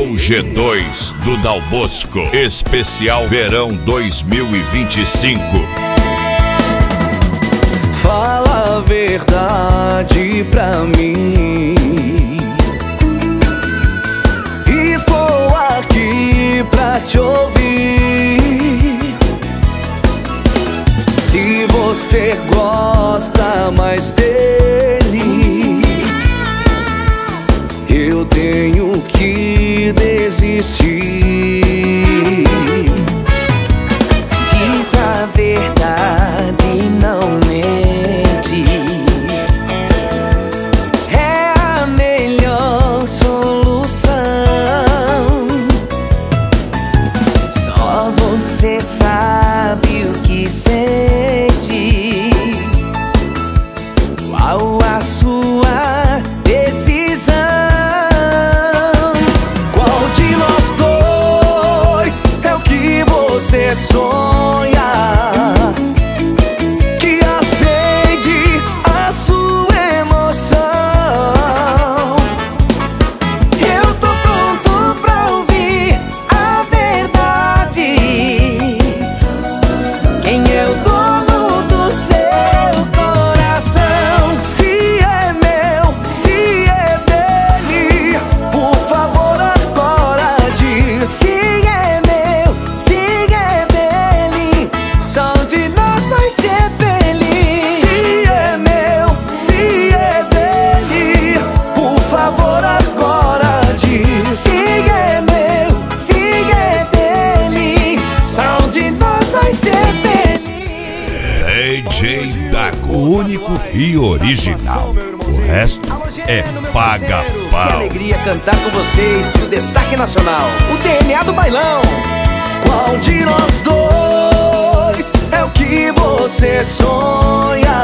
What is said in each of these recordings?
Show G2 do Dal Bosco, especial verão 2025. Fala a verdade pra mim. Estou aqui pra te ouvir. Se você gosta mais dele, eu tenho que desistir. Diz a verdade, não mente. É a melhor solução. Só você sabe o que sente. Qual a sua decisão? Qual de nós dois é o que você sonha? Que acende a sua emoção? Eu tô pronto pra ouvir a verdade. Quem é o dono do seu coração? Se é meu, se é dele, por favor agora diz. Se é meu, se é dele, só um de nós vai ser feliz. Se é meu, se é dele, por favor agora diz. Se é meu, se é dele, só um de nós vai ser feliz. DJ Dago, único e original. O resto é paga-pau. Que alegria cantar com vocês o destaque nacional, o DNA do bailão. Qual de nós dois é o que você sonha?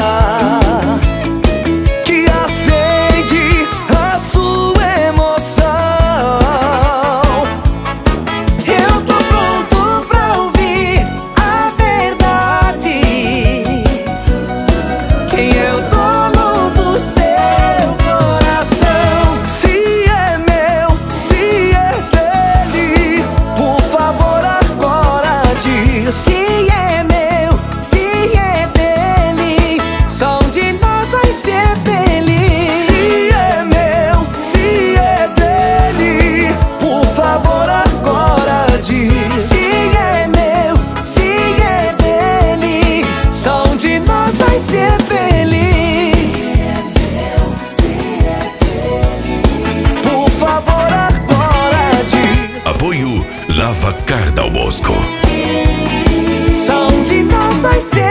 Que acende a sua emoção? Eu tô pronto pra ouvir a verdade. Quem é o dono do seu coração? Se é meu, se é dele, por favor agora diz. Se é meu, se é dele, só um de nós vai ser feliz. Se é meu, se é dele, por favor agora diz. Se é meu, se é dele, só um de nós vai ser feliz. Por favor agora diz. Apoio Lavacar Dal Bosco. Só um de nós vai ser